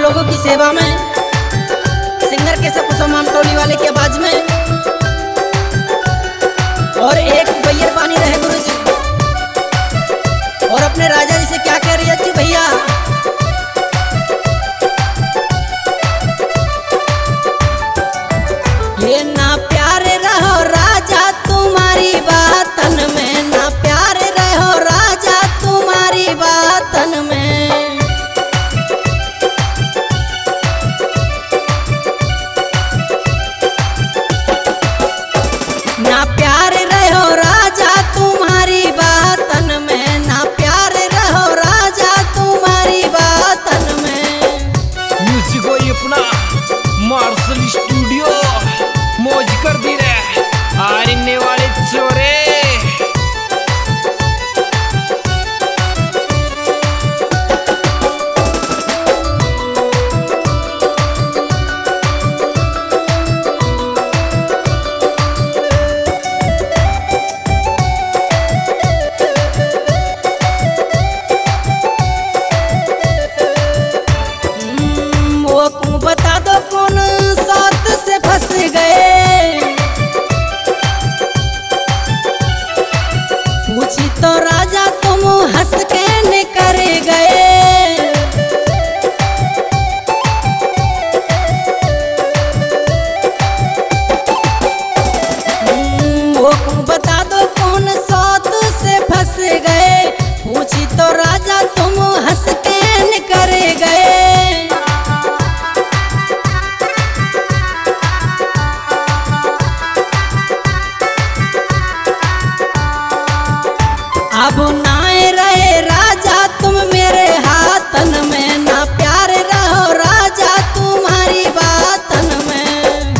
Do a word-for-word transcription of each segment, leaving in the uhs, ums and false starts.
लोगों की सेवा में सिंगर केशव कुसुम मामटोली वाले की आवाज में और एक बैयर पानी रहे गुरु जी और अपने राजा जी से क्या कह रही है अच्छी भैया। ये ना प्यारे रहो राजा तुम्हारी बातन में, ना प्यारे रहो राजा तुम्हारी बातन में। ना प्यारे रहो राजा तुम्हारी बातन में, ना प्यारे रहो राजा तुम्हारी बातन में। म्यूजिक वही अपना मार्शल स्टूडियो मौज कर दी रे आने वाले चोरे। बता दो कौन साथ से फंस गए, पूछी तो राजा तुम हंस के निकर गए। वो बता दो कौन साथ से फंस गए, पूछी तो राजा तुम हंस के निकर गए। अब नाए रहे राजा तुम मेरे हाथन में, ना प्यारे रहो राजा तुम्हारी बातन में।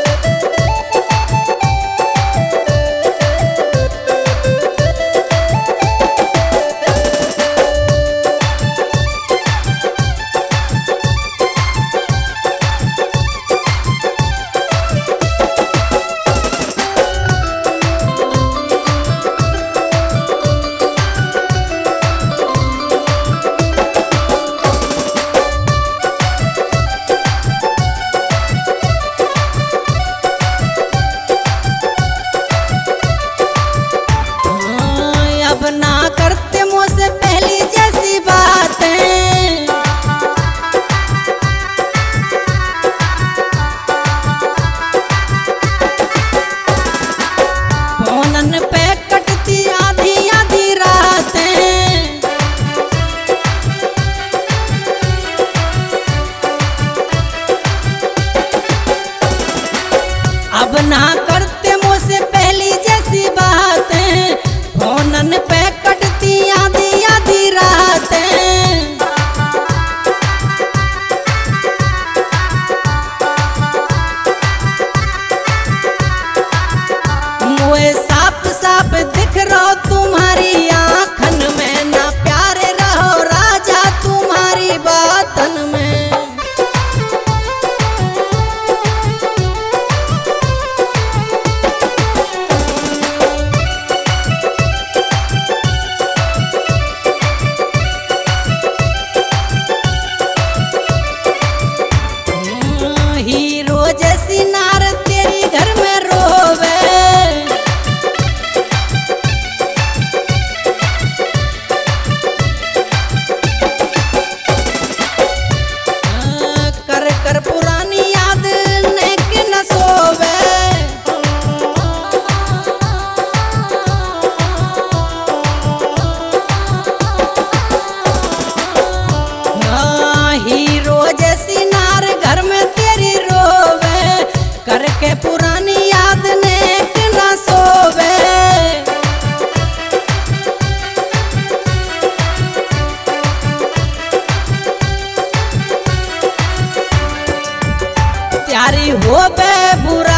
अब ना करते मुझसे पहली जैसी बातें, फोनन पे कटती आधी आधी रातें। अब ना करते मुझसे पहली जैसी बातें, फोनन पे कटती आधी आधी रातें। मुझे साफ साफ दिख रहो तुम्हारी आँखन में, ना प्यारे रहो राजा तुम्हारी बातन में। हीरो जैसी नार तेरी घर में रोवे, कर कर पुरानी याद नेक न सोवे। हीरो जैसी नार घर में तेरी रोवे, करके पुरानी याद नेक न सोवे। त्यारी होवे बुरा